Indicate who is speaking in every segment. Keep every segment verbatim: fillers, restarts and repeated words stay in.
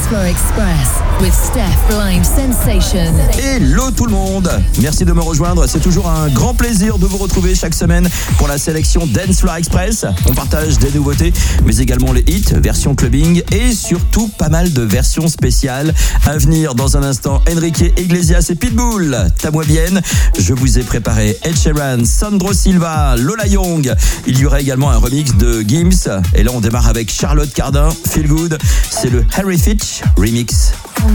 Speaker 1: Floor Express with Steph Blind Sensation.
Speaker 2: Hello tout le monde, merci de me rejoindre. C'est toujours un grand plaisir de vous retrouver chaque semaine pour la sélection Dance Floor Express. On partage des nouveautés, mais également les hits, version clubbing et surtout pas mal de versions spéciales. À venir dans un instant, Enrique Iglesias et Pitbull. Tamwa Bien. Je vous ai préparé Ed Sheeran, Sandro Silva, Lola Young. Il y aura également un remix de Gims. Et là, on démarre avec Charlotte Cardin, Feel Good. C'est le Harry Fitch remix.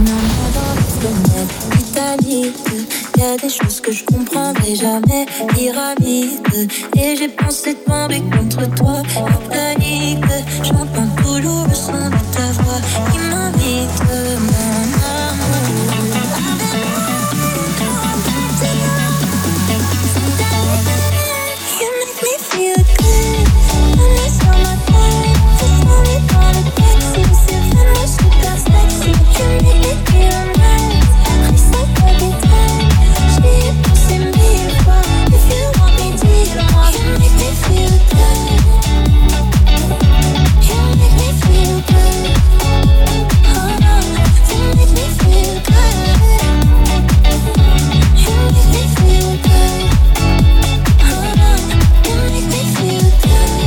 Speaker 3: Y a des choses que je comprendrai jamais, pyramide. Et j'ai pensé tomber contre toi, panique. J'entends toujours le son de ta voix qui m'invite, mon amour. You make me feel good, on est sur ma tête. Ça s'en est dans le taxi, c'est vraiment super sexy. You make me feel nice, frisson capitaine. J'y ai pensé mille fois, if you want me, dis-le-moi. You make me feel good, you make me feel good. Oh no, you make me feel good, you make me feel good. Oh no, you make me feel good,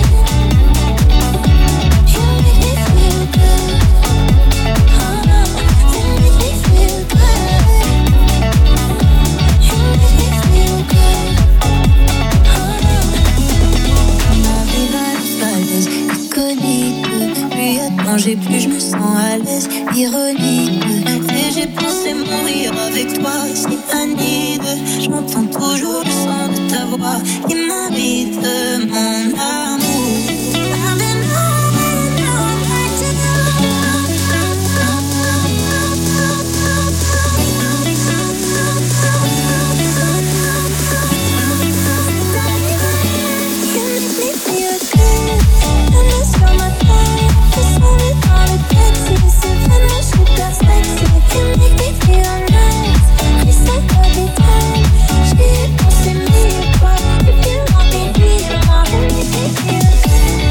Speaker 3: you make me feel good. Oh no, you make me feel good, you make me feel good. Oh no. On arrive à Las Vegas, iconique. Plus à manger, plus je me sens à l'aise, ironique. Et j'ai pensé mourir avec toi, c'est Anide. Je m'entends toujours le son de ta voix qui m'invite, mon amour. I've been holding on back to you. You make me feel good, on est sur ma tête. Ça s'en est dans le taxi, c'est vraiment super sexy. You make me feel nice, frisson capitaine. J'y ai pensé mille fois, if you want me, dis-le-moi. You make me feel good.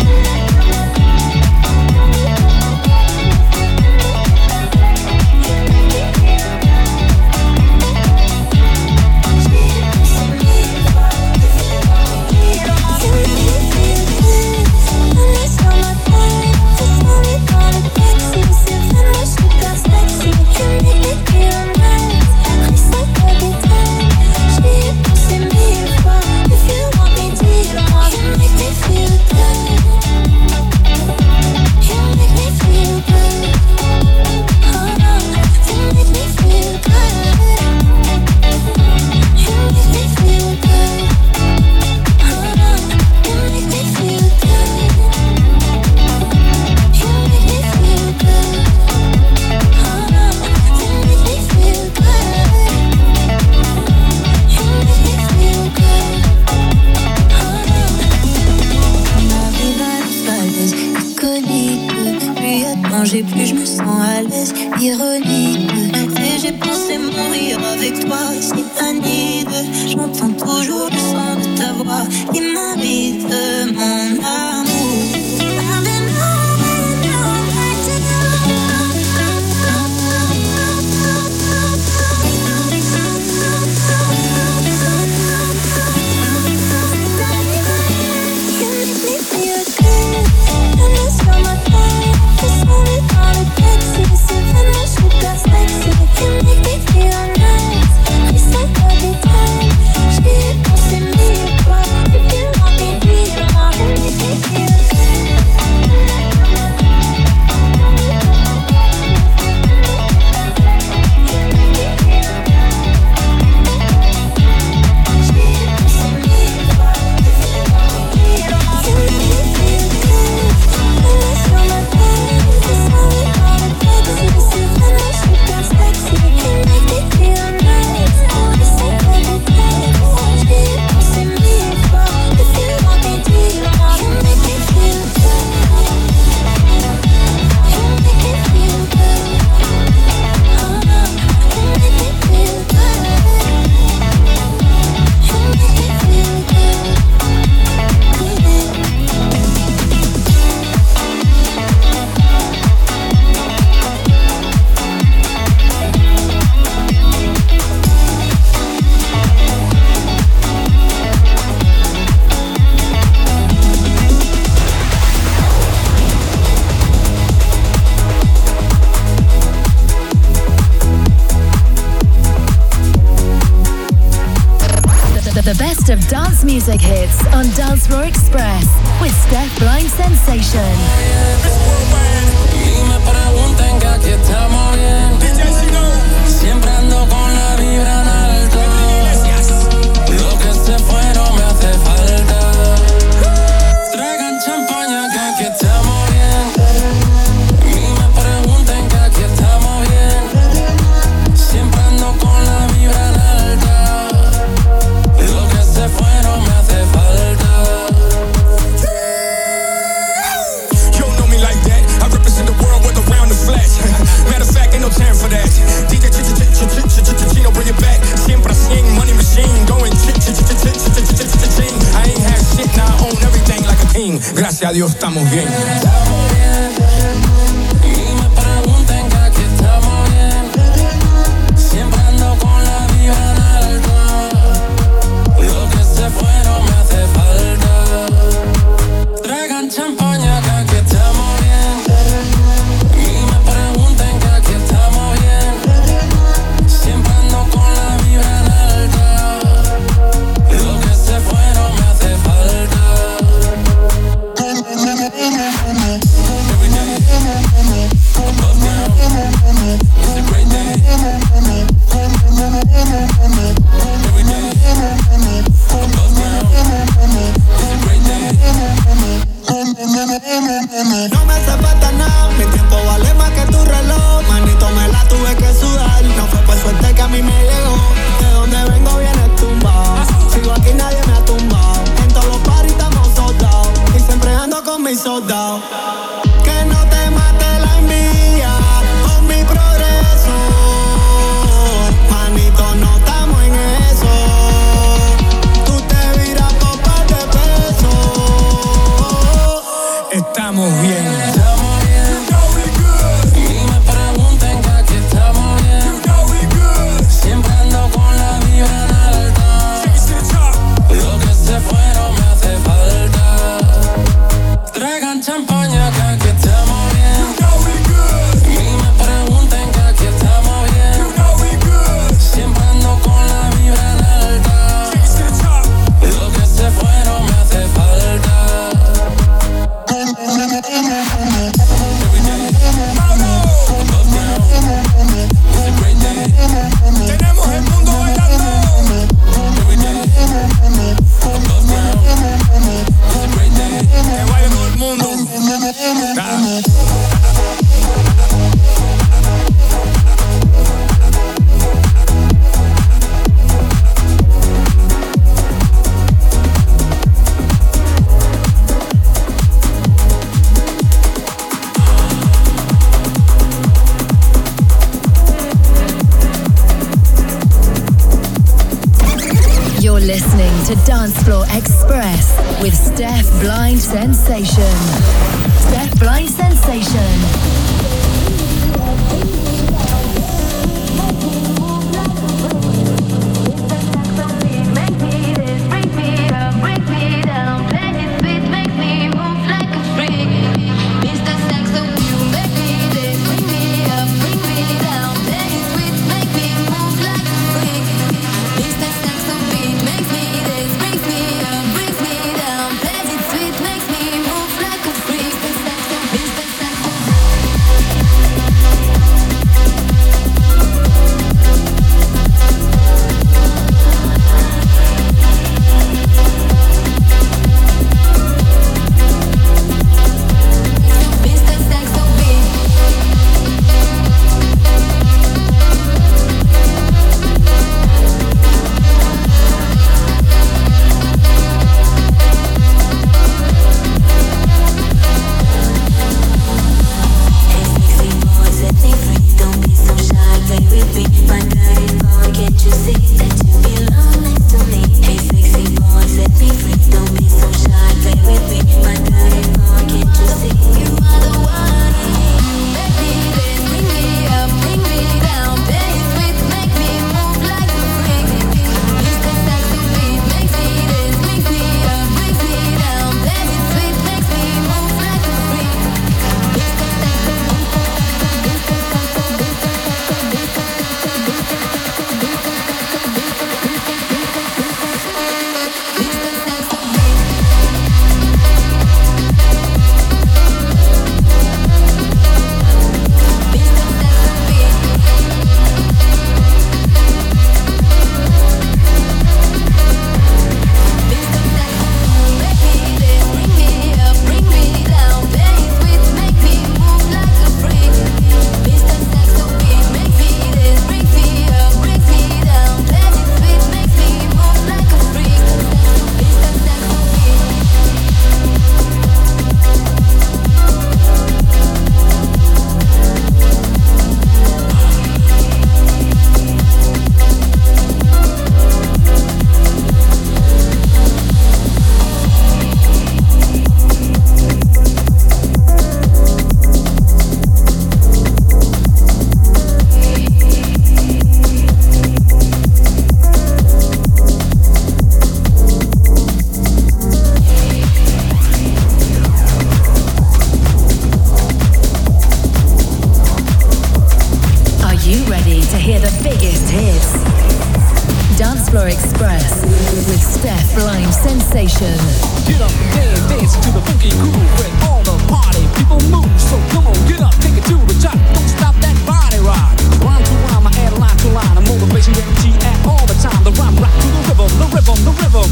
Speaker 3: Manger plus je me sens à l'aise, ironique. Et j'ai pensé mourir avec toi, c'est Anide. J'entends toujours le son de ta voix qui m'invite, mon amour. I've been holding on back to you. You make me feel good, on est sur ma tête. Ça s'en est dans le taxi, c'est vraiment super sexy. You make me feel nice, frisson capitaine. J'y ai pensé mille fois, if you want me, dis-le-moi. You make me feel
Speaker 1: best of dance music hits on Dance Floor Express with Steph Blind Sensation.
Speaker 4: Y me preguntan que aquí estamos bien. Siempre ando con la vibra en alto. Lo que se fue no me hace falta. Traigan champaña que aquí estamos bien. Y me preguntan que aquí estamos bien. Siempre ando con la vibra en alta. Lo que se fue no me hace falta.
Speaker 5: You don't know me like that. I represent the world with around the flesh. Matter of fact, ain't no time for that. D J Chino, bring it back. Siempre así, money machine, going ching. I ain't had shit, now I own everything like a king. Gracias a Dios estamos bien.
Speaker 4: Estamos bien. Y me preguntan que aquí estamos bien. Siempre ando con la vibra en alto. Lo que se fue no me hace falta. Traigan champaña que aquí estamos bien. Y me preguntan que aquí estamos bien. Siempre ando con la vibra en alta. Lo que se fue no me hace falta. Every day, above ground, it's a great day. Every day, above ground, it's a great day.
Speaker 6: No me hace falta nada, mi tiempo vale más que tu reloj. Manito, me la tuve que sudar. No fue por suerte que a mí me llegó. De donde vengo viene tumbado. Sigo aquí, nadie me ha tumbado. En todos los parties estamos soldados. Y siempre ando con mis soldados. Que no te mate la envidia con mi progreso. Manito, no estamos en eso. Tú te viras por par de pesos.
Speaker 5: Estamos bien.
Speaker 4: Estamos bien. Y me preguntan que aquí estamos bien. Siempre ando con la vibra en alta. Lo que se fue no me hace falta. Traigan champaña que aquí estamos bien. Y me preguntan que aquí estamos bien. Siempre ando con la vibra en alta. Lo que se fue no me hace falta. Every day, above ground, it's a great day.
Speaker 5: Tenemos el mundo bailando.
Speaker 4: Every day, above ground, it's a great day.
Speaker 5: Que baile todo el mundo. Ah.
Speaker 1: You're listening to Dance Floor Express with Steph Blind Sensation. Steph Blind Sensation.
Speaker 3: Makes me
Speaker 1: Floor Express with Steph Blind Sensation.
Speaker 7: Get up, dance, dance to the funky groove when all the party people move. So come on, get up, take it to the top. Don't stop that body rock. Rhyme to rhyme, I add a line to line. A motivation guarantee at all the time. The rhyme rock to the rhythm, the rhythm, the rhythm.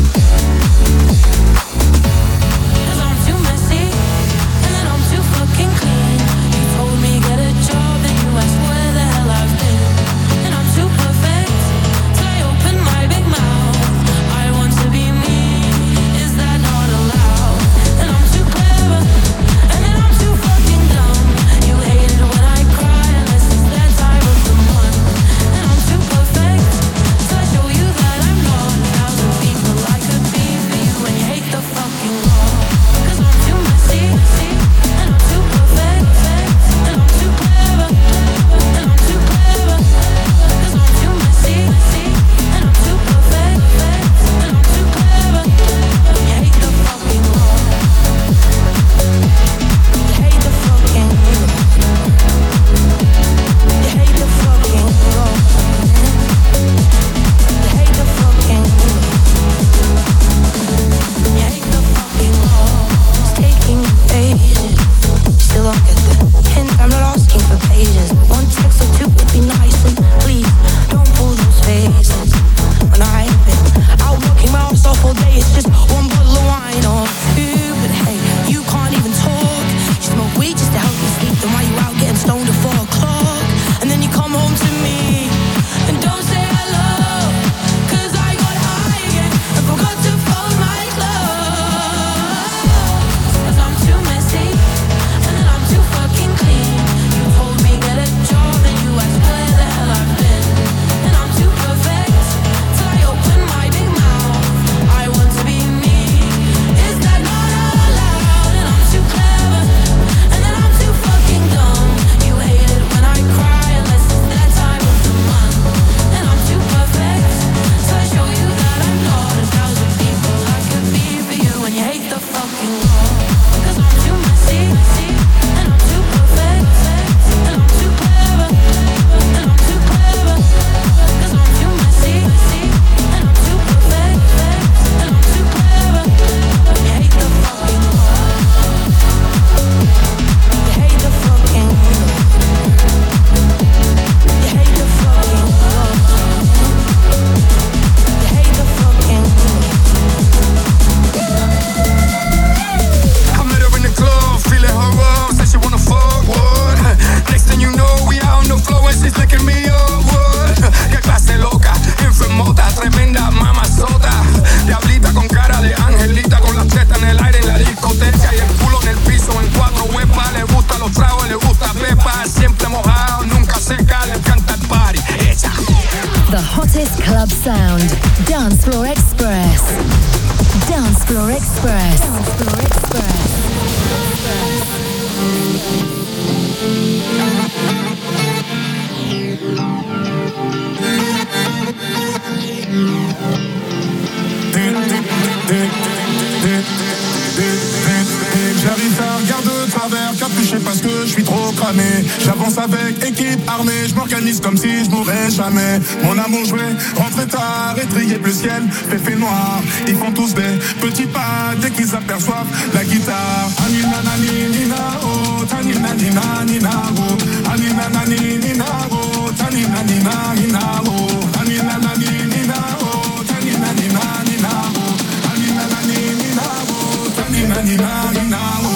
Speaker 3: Cause I'm too messy, and then I'm too fucking clean. You told me get a job, then you asked where the hell I've been. And I'm too perfect, so I open my big mouth. I want to be me, is that not allowed? And I'm too clever, and then I'm too fucking dumb. You hate it when I cry, unless it's that time of the month. And I'm too perfect, so I show you that I'm not a thousand people I could be for you, and you hate the fucking law. Cause I'm too messy, and I'm too perfect, and I'm too clever, and I'm too clever. Cause I'm too messy, and I'm too perfect, and I'm too clever. You hate the fucking law. You hate the fucking law. You hate the fucking law. You hate the fucking law. You hate the fucking law. It's taking ages. Still don't get the hint. I'm not asking for pages. One text or two would be nice, and please don't pull those faces. When I've been out working my ass off all day, it's just one bottle of wine or two. But hey, you can't even talk. You smoke weed just to help you sleep. Then why you out getting stoned at four o'clock? And then you come home to me and don't say hello. Cause I got high again and forgot to fold my clothes. Cause I'm too messy, and then I'm too fucking clean. You told me get a job, then you asked where the hell I've been. And I'm too perfect, till I open my big mouth. I want to be me, is that not allowed? And I'm too clever, and then I'm too fucking dumb. You hate it when I cry, unless it's that time of the month. And I'm too perfect, so I show you that I'm not a thousand people I could be for you, and you hate the fucking law. Cause I'm too messy, and I'm too perfect, and I'm too clever, and I'm too clever. Cause I'm too messy, and I'm too perfect, and I'm too clever. You hate the fucking law. You hate the fucking law. You hate the fucking law. You hate the fucking law.
Speaker 5: I met her in the club, feeling her up, said she wanna fuck, what? Next thing you know, we out on the floor and she's licking me up, what? Qué clase loca, enfermota, tremenda mamazota. Diablita con cara de angelita, con las tetas en el aire en la discoteca y el culo en el piso en cuatro huepas. Le gustan los tragos, le gusta pepa, siempre mojado, nunca seca, le encanta el party, echa.
Speaker 1: The hottest club sound. Dance Floor Express. Dance Floor Express. Dance Floor Express.
Speaker 8: J'arrive à regard de travers, capuché parce que je suis trop cramé. J'avance avec équipe armée, je m'organise comme si je mourrais jamais. Mon amour joué, rentré tard, étrié plus ciel, fait fait noir. Ils font tous des petits pas dès qu'ils aperçoivent la guitare. Anina nani nina oh, tanina nina nina oh, anina nani nina oh, tanina nina nina oh, anina nani nina oh, tanina nina nina oh, anina nani nina oh, tanina nina nina oh.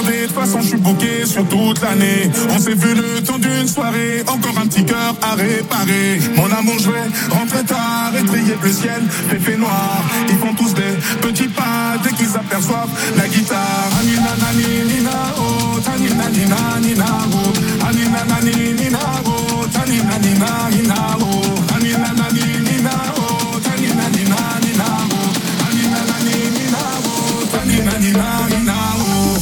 Speaker 8: demander, de toute façon je suis booké sur toute l'année. On s'est vu le temps d'une soirée, encore un petit cœur à réparer. Mon amour, je vais rentrer tard et trier le ciel, fait noir. Ils font tous des petits pas dès qu'ils aperçoivent la guitare. Anina nani nina oh, tanina nina nina oh, anina nani nina oh, tanina nina nina oh, anina nani nina oh, tanina nina nina oh, anina nani nina oh, tanina nina nina oh.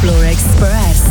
Speaker 1: Floor Express.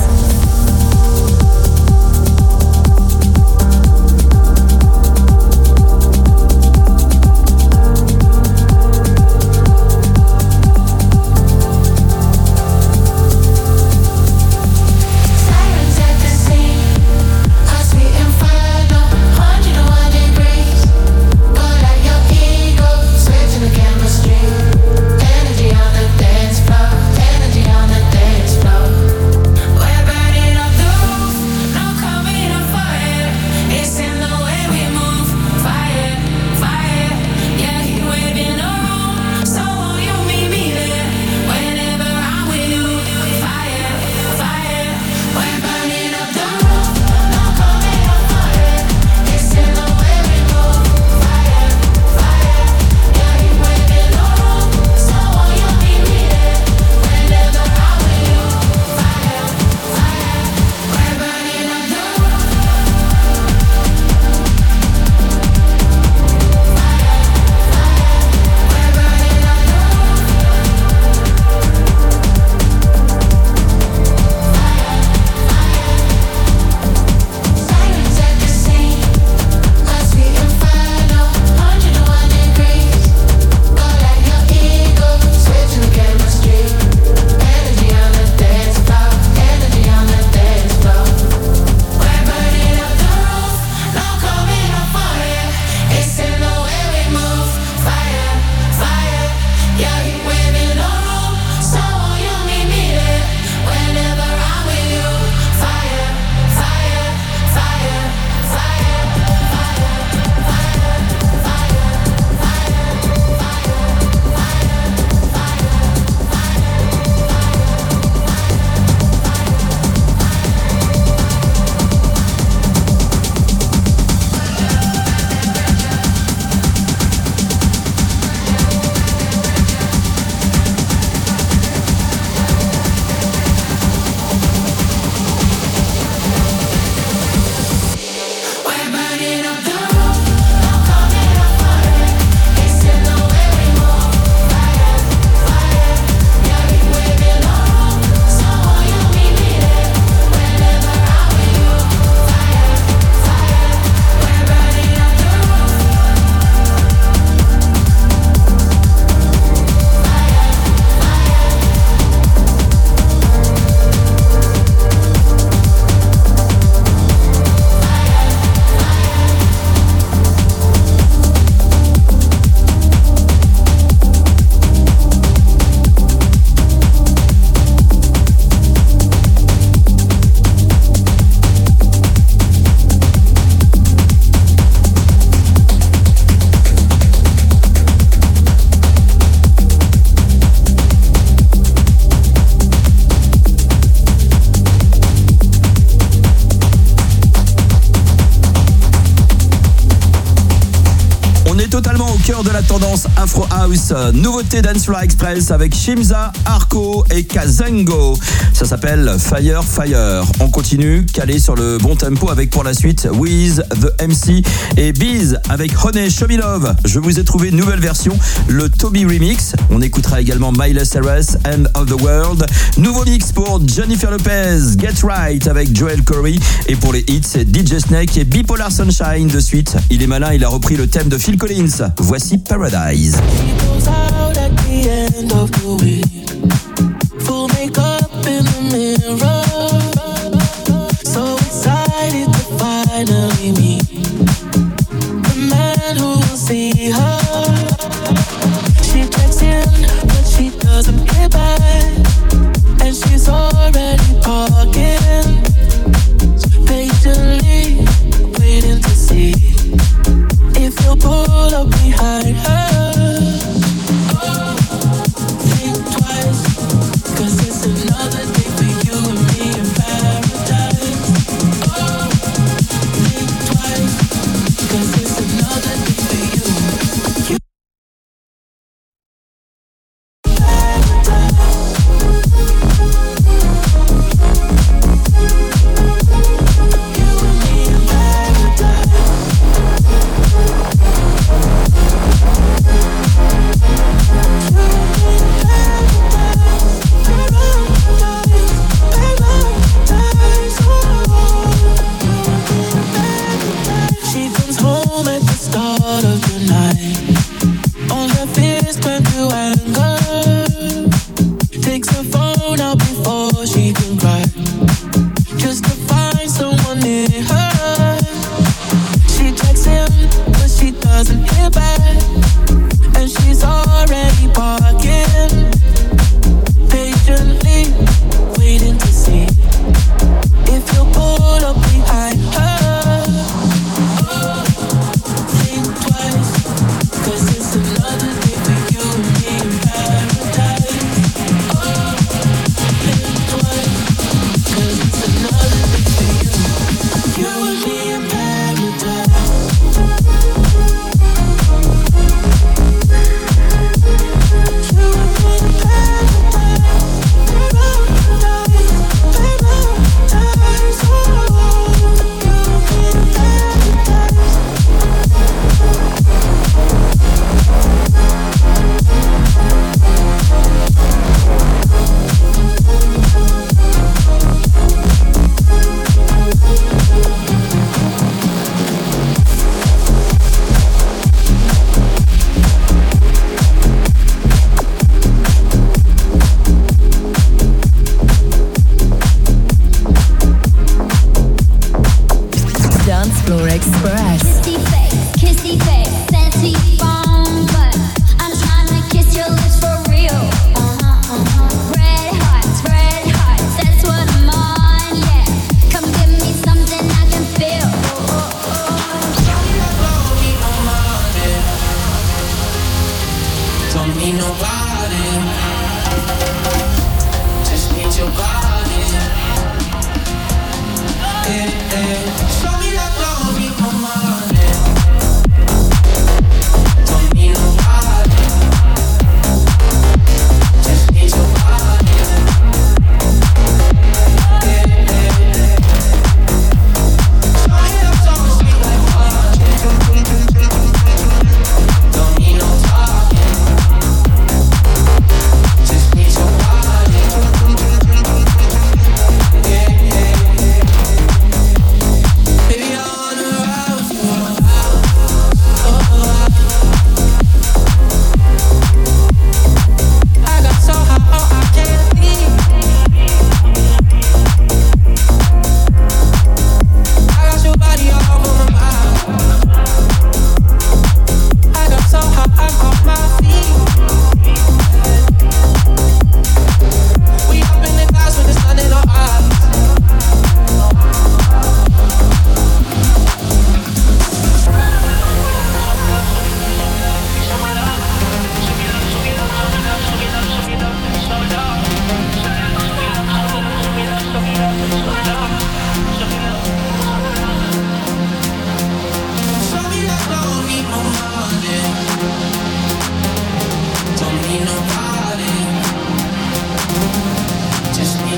Speaker 2: De la tendance Afro House, nouveauté Dance Floor Express avec Shimza, Arco et Kazango. Ça s'appelle Fire Fire. On continue, calé sur le bon tempo avec pour la suite Wiz, The M C et Biz avec Honey Show Me Love. Je vous ai trouvé une nouvelle version, le Toby Remix. On écoutera également Miley Cyrus, End of the World. Nouveau mix pour Jennifer Lopez, Get Right avec Joel Corey. Et pour les hits, c'est D J Snake et Bipolar Sunshine de suite. Il est malin, il a repris le thème de Phil Collins. Voici Paradise.
Speaker 9: Goes out at the end of the week. Full makeup in the mirror. So excited to finally meet the man who will see her. She checks in, but she doesn't get back. And she's already talking. Patiently waiting to see if he'll pull up behind her. Think twice.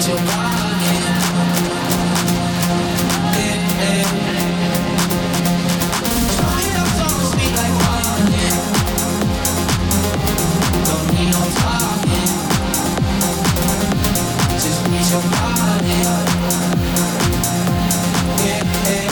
Speaker 9: your body. Yeah, yeah. Show me your tongue, sweet like honey. Don't need no talking. Just need your body. Yeah, yeah.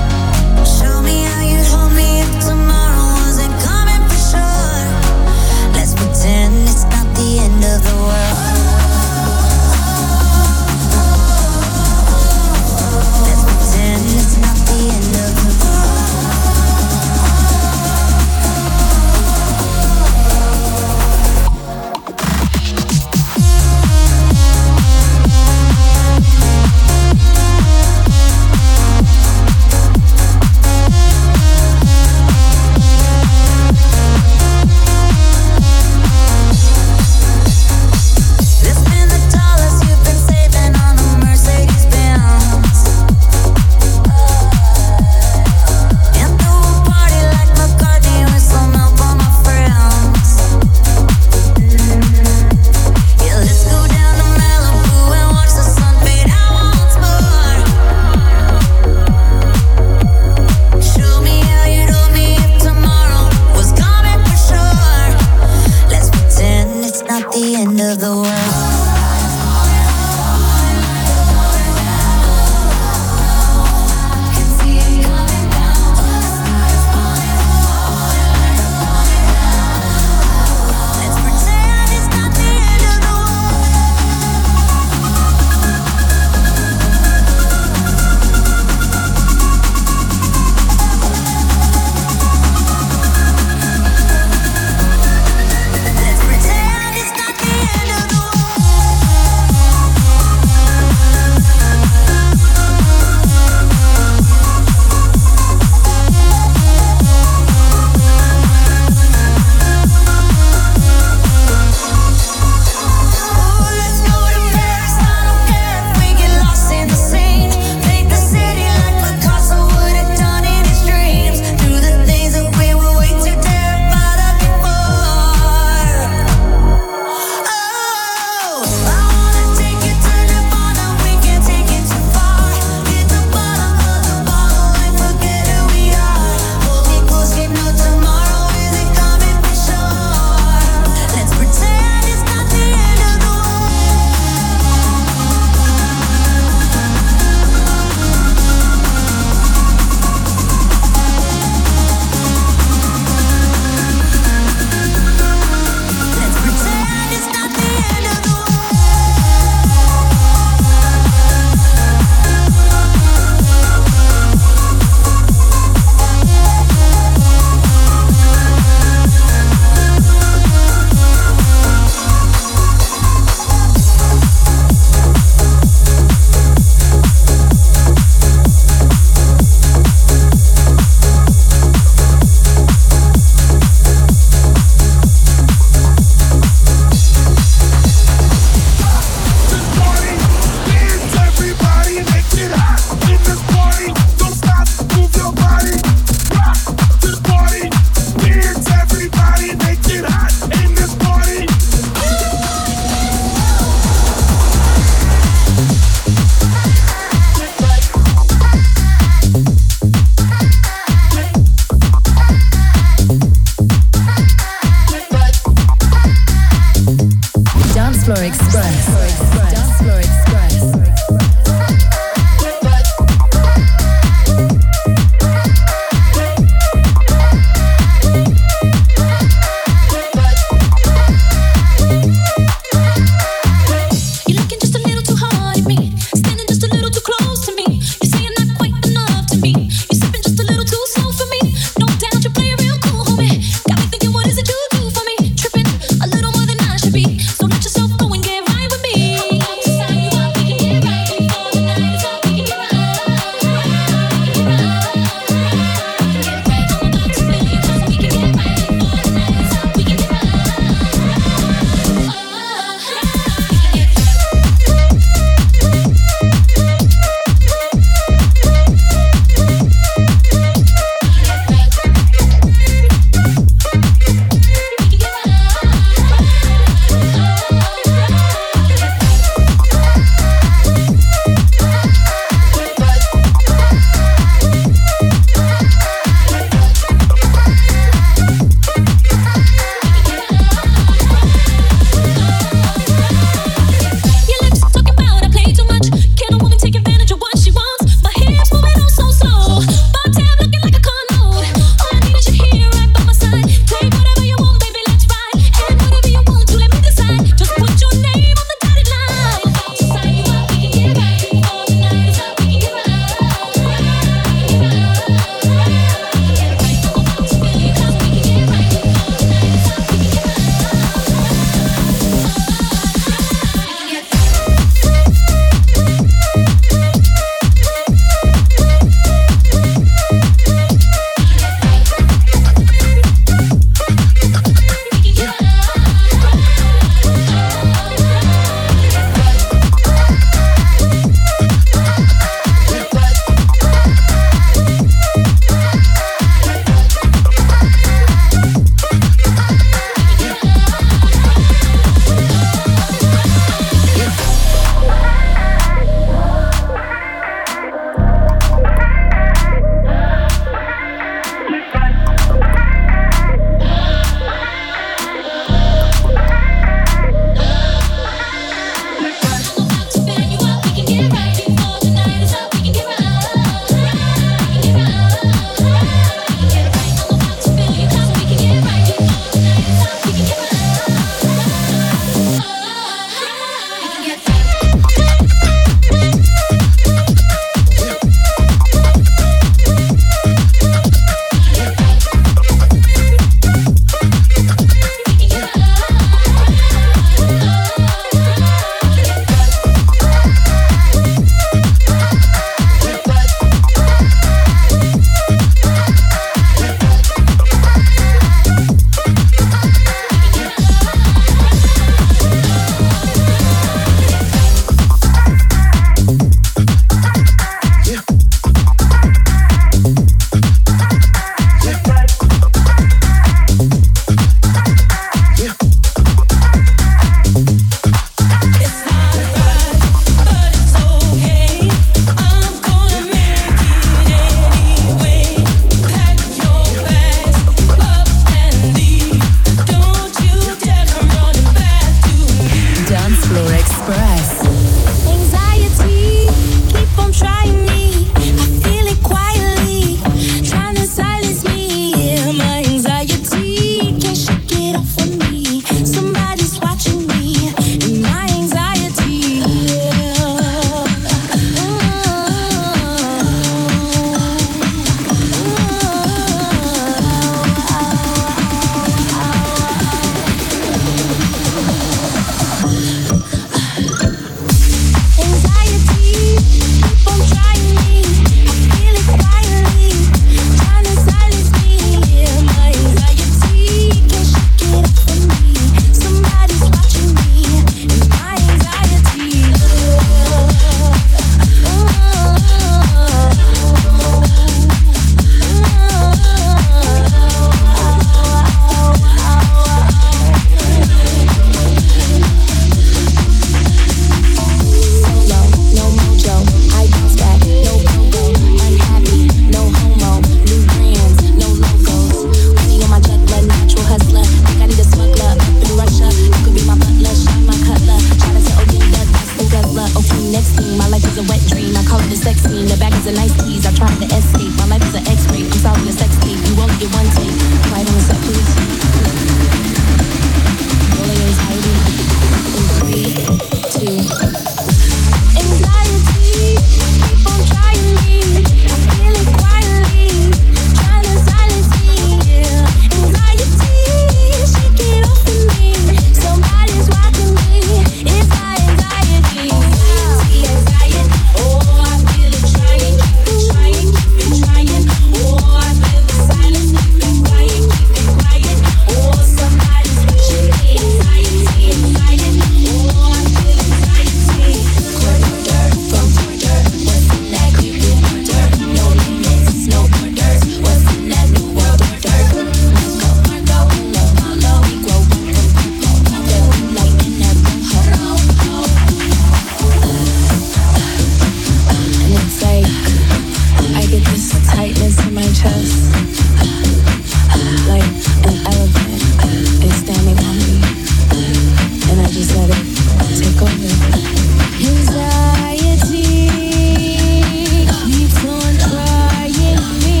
Speaker 10: tightness in my chest, like an elephant is standing on me, and I just let it take over. Anxiety keeps on trying me.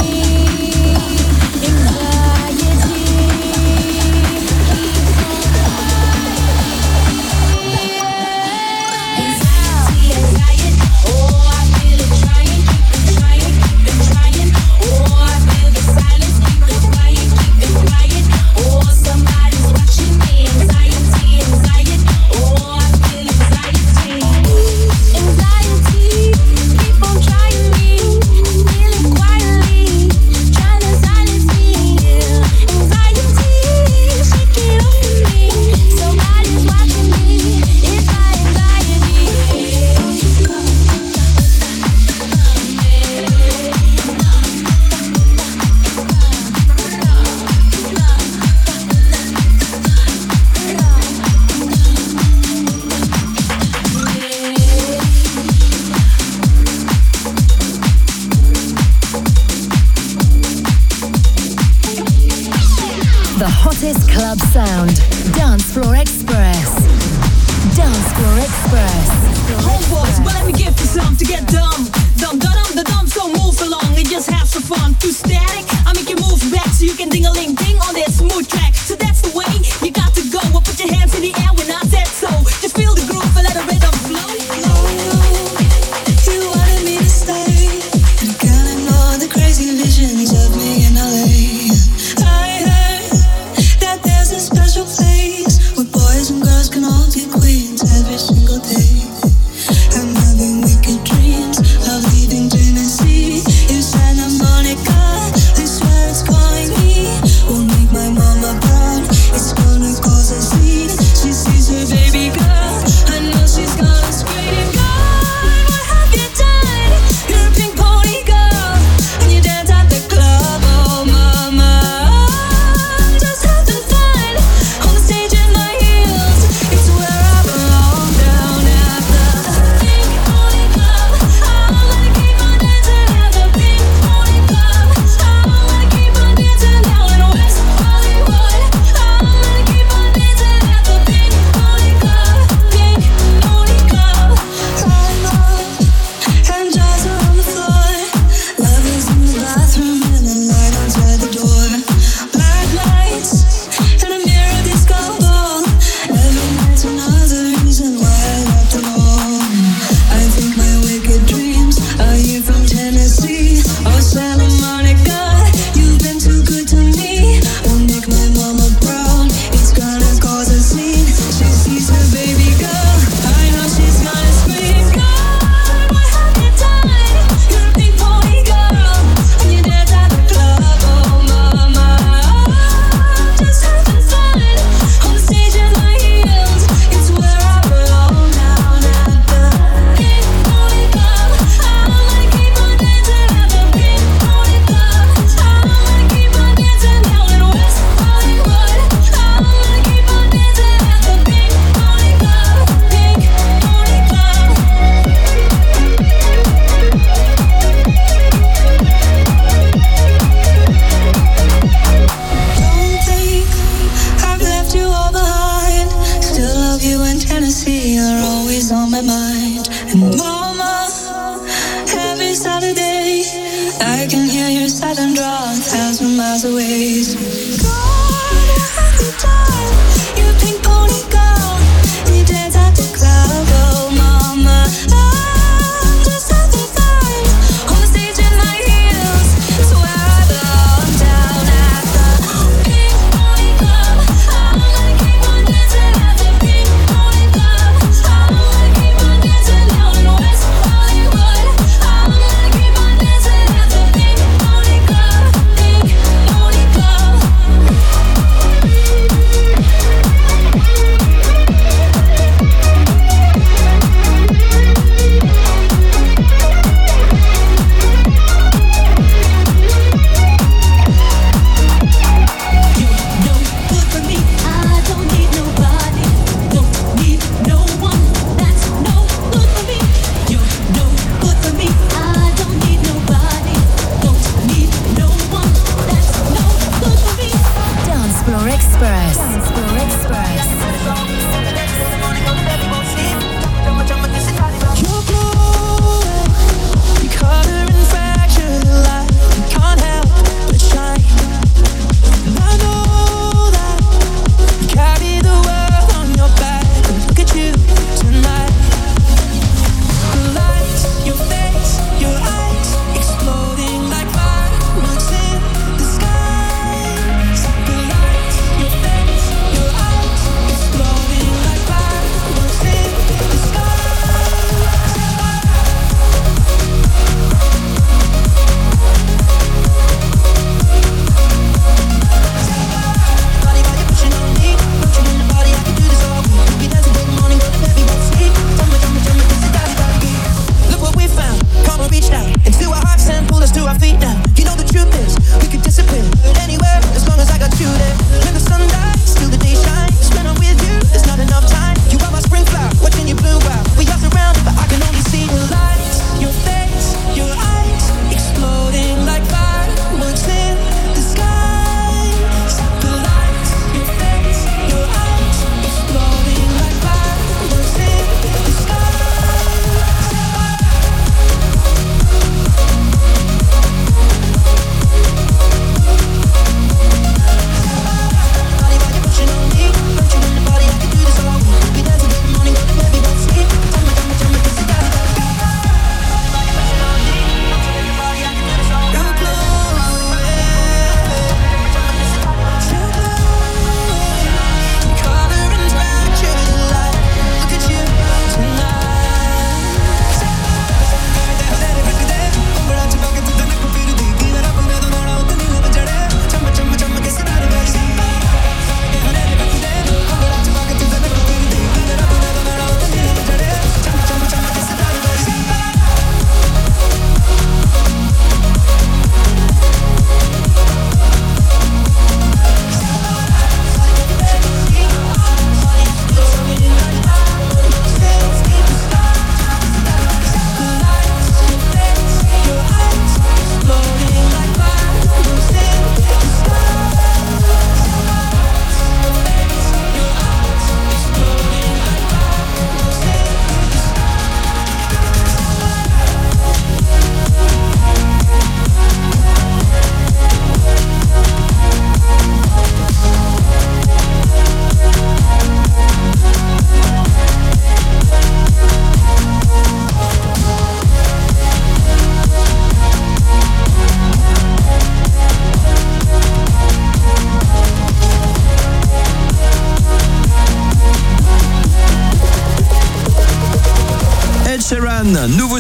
Speaker 10: Anxiety Anxiety, anxiety, oh I feel it trying, keep it trying, keep it trying. Oh I feel the silence, keep it quiet, keep it quiet. Oh somebody's watching me. Anxiety, anxiety, oh I feel anxiety. Anxiety, keep on trying me, feel it quietly, trying to silence me. Anxiety, shake it off of me. Somebody's watching me. It's my anxiety.
Speaker 1: The hottest club sound. Dance Floor Express. Dance Floor Express.
Speaker 11: Homeboys, well, let me give you some to get dumb. Dumb, da dum, da dum, so move along and just have some fun. Too static, I make you move back so you can ding a ling ding on this smooth track. So that's the way you got to go. Well, put your hands in the air when I said so. Just feel the groove and let the rhythm flow.
Speaker 9: You wanted me to stay, and I can't ignore the crazy visions of me in L A. I heard that there's a special place where boys and girls can all be queens every single day. I'm having wicked dreams of leaving Tennessee in Santa Monica. I swear it's calling me. Will make my mama proud. It's gonna cause a scene. She sees her baby girl. I know she's gonna scream. God, what have you done? You're a pink pony girl, and you dance at the club. Oh, mama, I'm just having fun on the stage in my heels. It's where I belong, down at the pink pony club. I wanna keep on dancing at the pink pony club. I wanna keep on dancing down in West Hollywood. I wanna keep on dancing at the pink pony club. Pink pony club. I love and jazz are on the floor. Love is in the bathroom and the light outside the door. Black lights and a mirror disco ball. Every night's another reason why I left alone. I think my wicked dreams are here from Tennessee or Santa Monica. You've been too good to me. Will make my mama proud. It's gonna cause a scene. She sees her baby girl. I know she's gonna scream. God, what have you done? You're a pink pony girl, and you dance at the club. Oh, mama, I'm just having fun on the stage in my heels. It's where I belong, down at the pink pony club. I wanna keep on dancing at the pink pony club. I wanna keep on dancing down in West Hollywood. I wanna keep on dancing at the pink pony club. Pink pony club. Don't think I've left you all behind. Still love you in Tennessee. You're always on my mind. And mama, every Saturday I can hear your silent draw a thousand miles away. So God, what have you done? You're a pink pony girl, and you dance at the club. Oh, mama, I'm just having fun on the stage in my heels. It's where I belong, down at the pink pony club. I wanna keep on dancing at the pink pony club. I wanna keep on dancing down in West Hollywood. I wanna keep on dancing at the pink pony club. Pink pony club.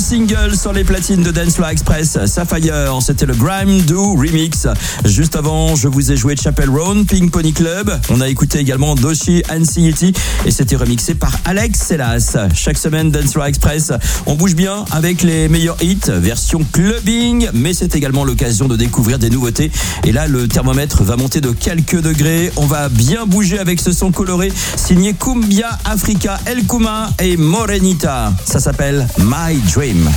Speaker 2: single sur les platines de Dance Floor Express, Sapphire, c'était le Grime Do Remix. Juste avant, je vous ai joué Chapel Roan, Pink Pony Club. On a écouté également Doshi and C E T et c'était remixé par Alex Sellas. Chaque semaine, Dance Floor Express, on bouge bien avec les meilleurs hits, version clubbing, mais c'est également l'occasion de découvrir des nouveautés. Et là, le thermomètre va monter de quelques degrés. On va bien bouger avec ce son coloré signé Cumbia Africa, El Kuma et Morenita. Ça s'appelle My Dream.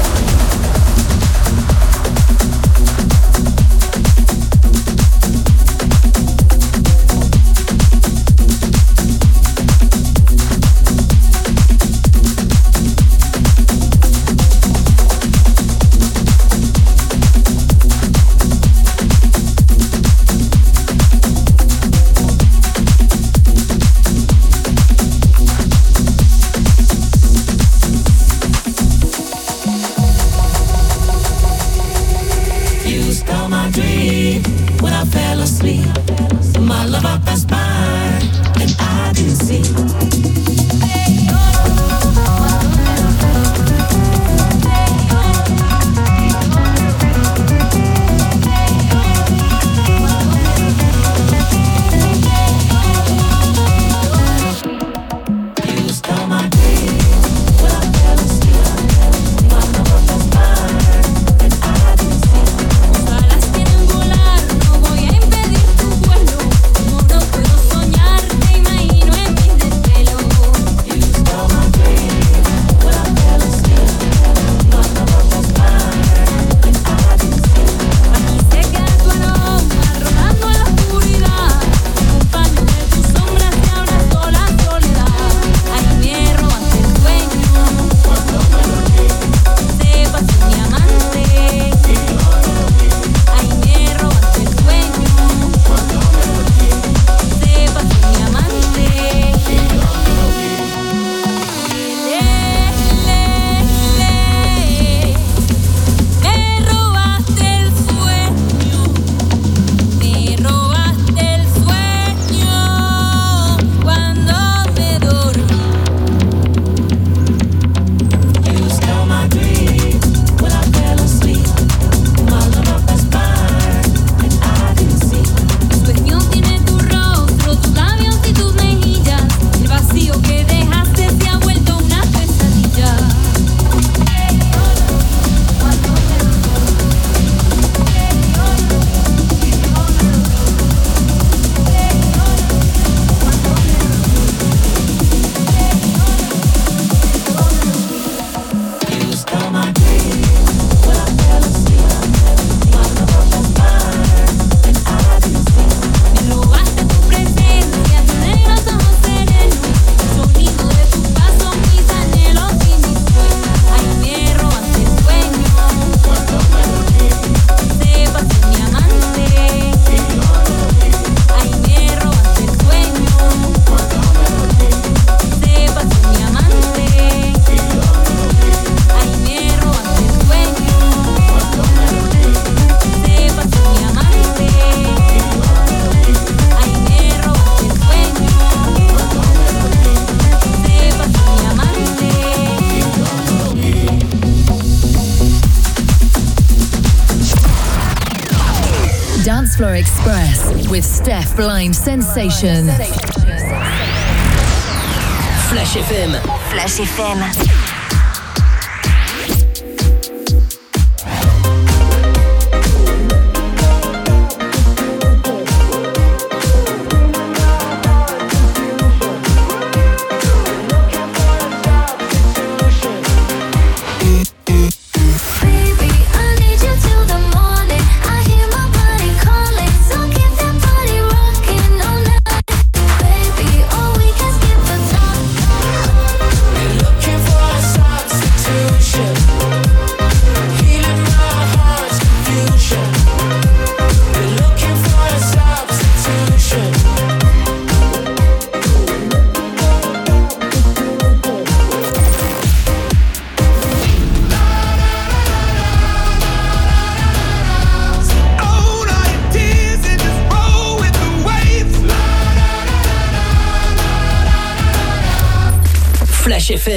Speaker 1: Dance Floor Express with Steph Blind Sensation.
Speaker 12: Flash F M.
Speaker 13: Flash F M.
Speaker 12: Flash F M.